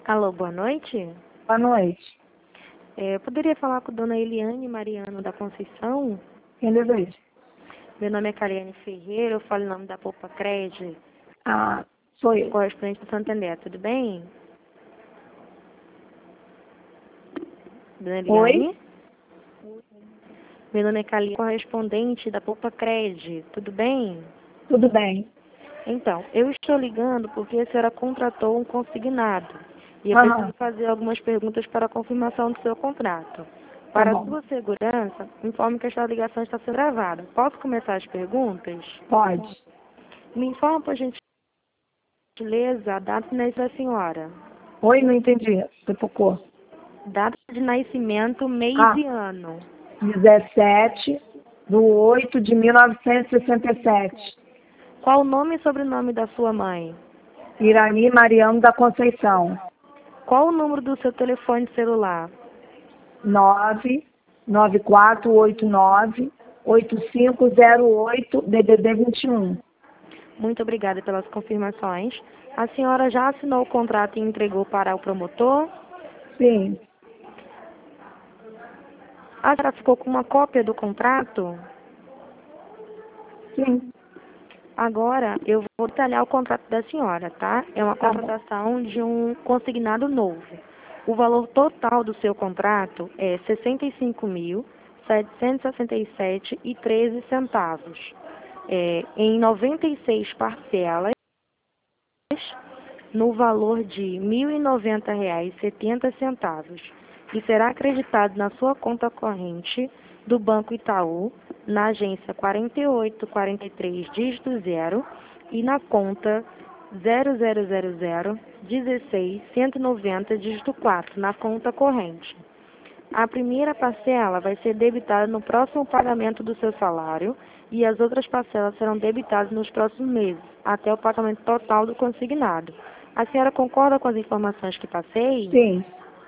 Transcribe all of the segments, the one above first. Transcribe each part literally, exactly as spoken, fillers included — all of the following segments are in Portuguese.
Alô, boa noite. Boa noite. É, eu poderia falar com a dona Eliane Mariano da Conceição? Quem deseja? Meu nome é Cariane Ferreira, eu falo em nome da Poupa Cred, Ah, sou eu. correspondente do Santander, tudo bem? Dona Eliane? Oi? Meu nome é Caliane, correspondente da Poupa Cred, tudo bem? Tudo bem? Então, eu estou ligando porque a senhora contratou um consignado e eu Aham, preciso fazer algumas perguntas para a confirmação do seu contrato. tá Para a bom. sua segurança, informe que esta ligação está sendo gravada. Posso começar as perguntas? Pode. Me informa, por gentileza, a data de nascimento da senhora. Oi, não entendi. Você focou. Data de nascimento, mês Ah, e ano. dezessete de oito de mil novecentos e sessenta e sete. Qual o nome e sobrenome da sua mãe? Irani Mariano da Conceição. Qual o número do seu telefone celular? nove nove quatro oito nove oito cinco zero oito D D D vinte e um. Muito obrigada pelas confirmações. A senhora já assinou o contrato e entregou para o promotor? Sim, A senhora ficou com uma cópia do contrato? sim. Agora, eu vou detalhar o contrato da senhora, tá? É uma Tá bom. contratação de um consignado novo. O valor total do seu contrato é sessenta e cinco mil, setecentos e sessenta e sete reais e treze centavos. É, em noventa e seis parcelas, no valor de mil e noventa reais e setenta centavos, e será acreditado na sua conta corrente do Banco Itaú, na agência quarenta e oito quarenta e três, dígito zero, e na conta zero zero zero zero dezesseis cento e noventa, dígito quatro, na conta corrente. A primeira parcela vai ser debitada no próximo pagamento do seu salário e as outras parcelas serão debitadas nos próximos meses, até o pagamento total do consignado. A senhora concorda com as informações que passei? Sim,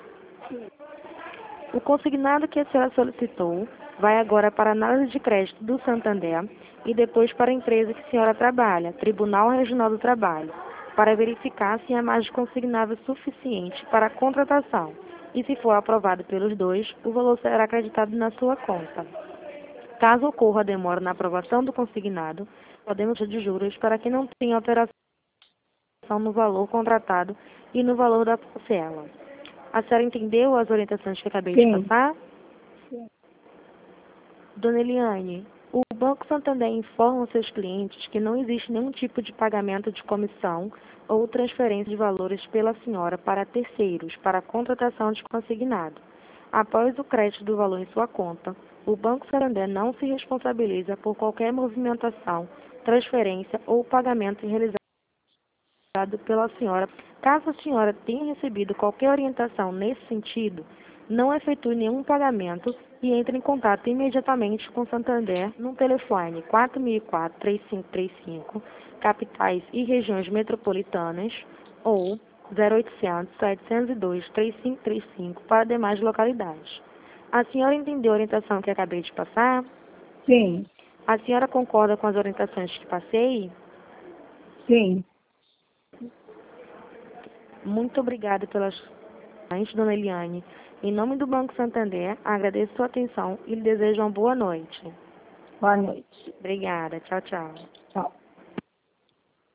O consignado que a senhora solicitou vai agora para a análise de crédito do Santander e depois para a empresa que a senhora trabalha, Tribunal Regional do Trabalho, para verificar se a margem consignável é suficiente para a contratação. E se for aprovado pelos dois, o valor será acreditado na sua conta. Caso ocorra demora na aprovação do consignado, podemos de juros para que não tenha alteração no valor contratado e no valor da parcela. A senhora entendeu as orientações que acabei de sim. passar? Dona Eliane, o Banco Santander informa os seus clientes que não existe nenhum tipo de pagamento de comissão ou transferência de valores pela senhora para terceiros para a contratação de consignado. Após o crédito do valor em sua conta, o Banco Santander não se responsabiliza por qualquer movimentação, transferência ou pagamento realizado pela senhora. Caso a senhora tenha recebido qualquer orientação nesse sentido, não efetue nenhum pagamento e entre em contato imediatamente com o Santander no telefone quatro mil e quatro, três cinco três cinco, capitais e regiões metropolitanas, ou zero oitocentos, setecentos e dois, três cinco três cinco para demais localidades. A senhora entendeu a orientação que acabei de passar? Sim, A senhora concorda com as orientações que passei? sim. Muito obrigada pelas informações, dona Eliane. Em nome do Banco Santander, agradeço sua atenção e lhe desejo uma boa noite. Boa noite. Obrigada. Tchau, tchau.